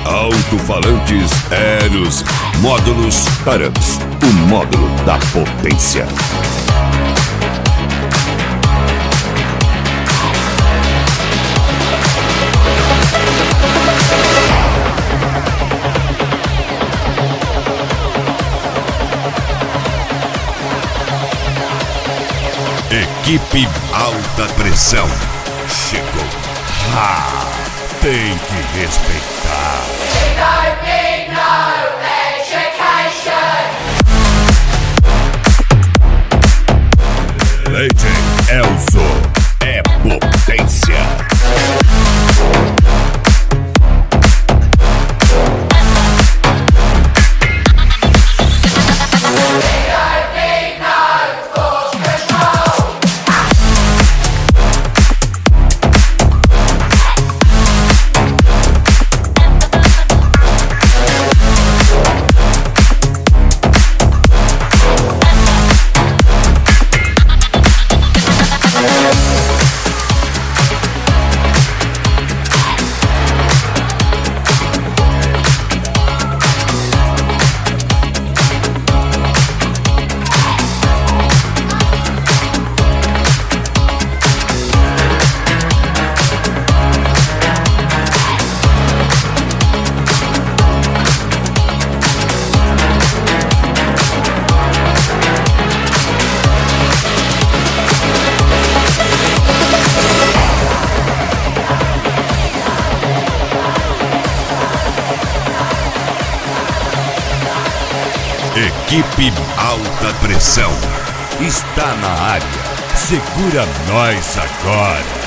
Alto-falantes Eros Módulos Taurus, o módulo da potência. Equipe Alta Pressão chegou. Tem que respeitar. Leite Elzo é potência. Equipe Alta Pressão está na área. Segura nós agora.